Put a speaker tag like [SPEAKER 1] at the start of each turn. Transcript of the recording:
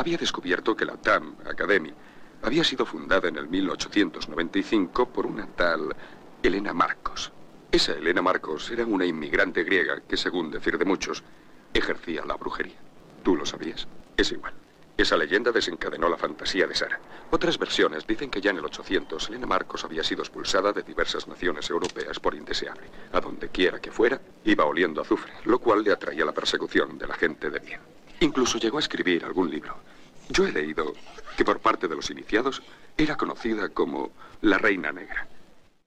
[SPEAKER 1] había descubierto que la TAM Academy había sido fundada en el 1895 por una tal Helena Marcos. Esa Helena Marcos era una inmigrante griega que, según decir de muchos, ejercía la brujería. ¿Tú lo sabías? Es igual. Esa leyenda desencadenó la fantasía de Sara. Otras versiones dicen que ya en el 800 Helena Marcos había sido expulsada de diversas naciones europeas por indeseable. A donde quiera que fuera, iba oliendo azufre, lo cual le atraía la persecución de la gente de bien. Incluso llegó a escribir algún libro. Yo he leído que por parte de los iniciados era conocida como la Reina Negra.